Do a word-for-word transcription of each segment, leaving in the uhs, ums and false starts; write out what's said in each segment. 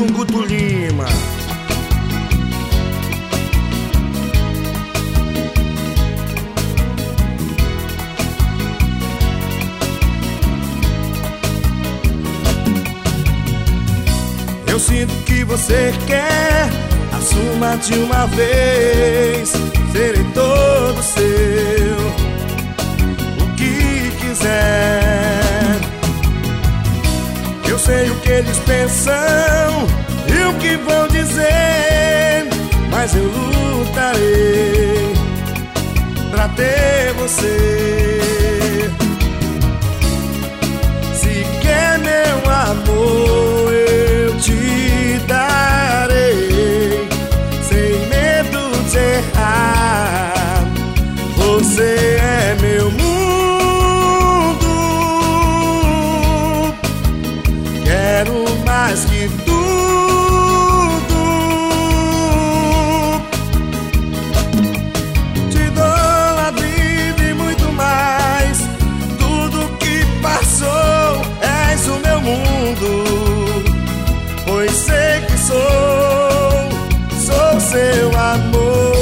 com Guto Lima. Eu sinto que você quer, assuma de uma vez. Serei todo seu, o que quiser. Eu sei o que eles pensam e o que vão dizer, mas eu lutarei pra ter você. Se quer meu amor, eu te darei, sem medo de errar. Você é meu mundo, quero mais que tudo. Te dou a vida e muito mais. Tudo que passou, és o meu mundo, pois sei que sou, sou seu amor.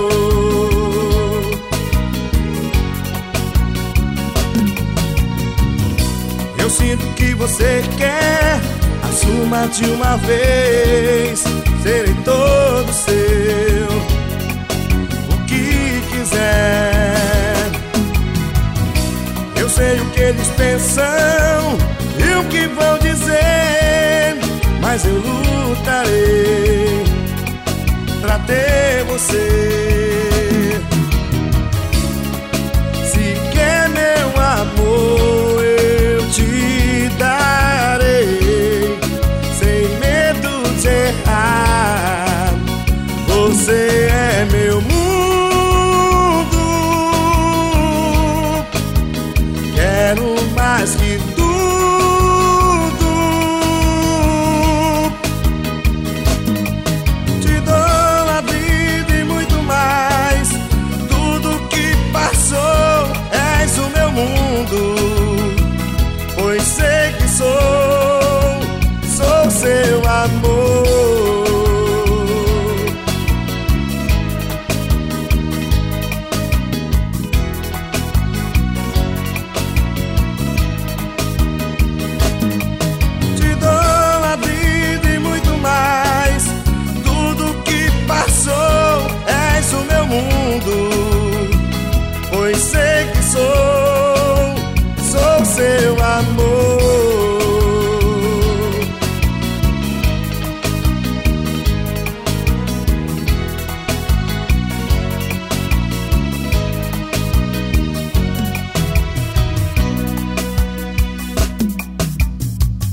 Eu sinto que você quer, assuma de uma vez. Serei todo seu, o que quiser. Eu sei o que eles pensam e o que vão dizer, mas eu lutarei pra ter você. Se quer meu amor, eu te darei, sem medo de errar. Você é meu mundo, quero mais que tudo. Te dou a vida e muito mais. Tudo que passou, és o meu mundo, pois sei que sou, sou seu amor.